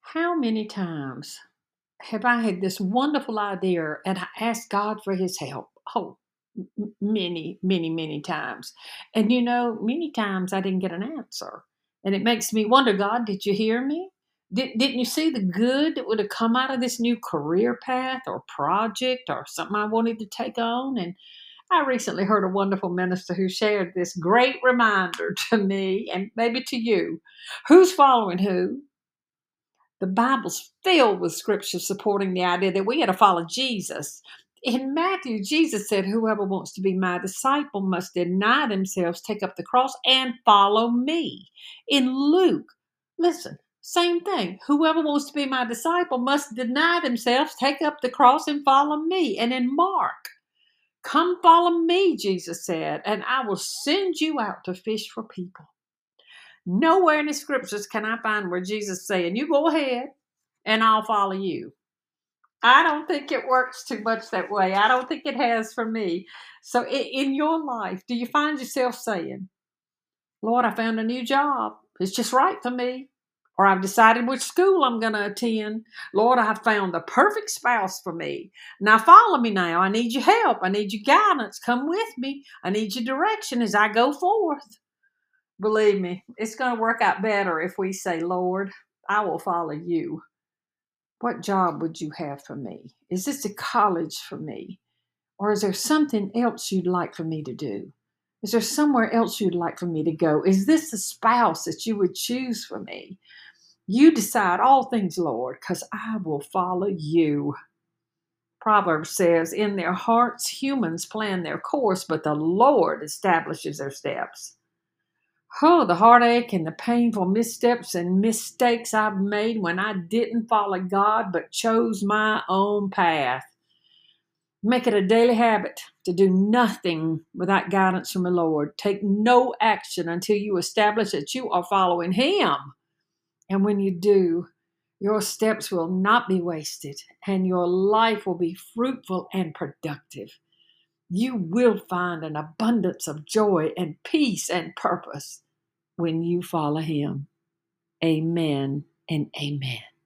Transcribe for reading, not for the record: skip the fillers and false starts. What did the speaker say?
How many times have I had this wonderful idea and I asked God for his help? Oh, many, many, many times. And many times I didn't get an answer. And it makes me wonder, God, did you hear me? Didn't you see the good that would have come out of this new career path or project or something I wanted to take on? And I recently heard a wonderful minister who shared this great reminder to me and maybe to you. Who's following who? The Bible's filled with scripture supporting the idea that we got to follow Jesus. In Matthew, Jesus said, whoever wants to be my disciple must deny themselves, take up the cross, and follow me. In Luke, listen, same thing. Whoever wants to be my disciple must deny themselves, take up the cross, and follow me. And in Mark, come follow me, Jesus said, and I will send you out to fish for people. Nowhere in the scriptures can I find where Jesus is saying, you go ahead and I'll follow you. I don't think it works too much that way. I don't think it has for me. So in your life, do you find yourself saying, Lord, I found a new job. It's just right for me. Or I've decided which school I'm going to attend. Lord, I've found the perfect spouse for me. Now follow me now. I need your help. I need your guidance. Come with me. I need your direction as I go forth. Believe me, it's going to work out better if we say, Lord, I will follow you. What job would you have for me? Is this a college for me? Or is there something else you'd like for me to do? Is there somewhere else you'd like for me to go? Is this a spouse that you would choose for me? You decide all things, Lord, because I will follow you. Proverbs says, in their hearts, humans plan their course, but the Lord establishes their steps. Oh, the heartache and the painful missteps and mistakes I've made when I didn't follow God but chose my own path. Make it a daily habit to do nothing without guidance from the Lord. Take no action until you establish that you are following Him. And when you do, your steps will not be wasted and your life will be fruitful and productive. You will find an abundance of joy and peace and purpose when you follow Him. Amen and amen.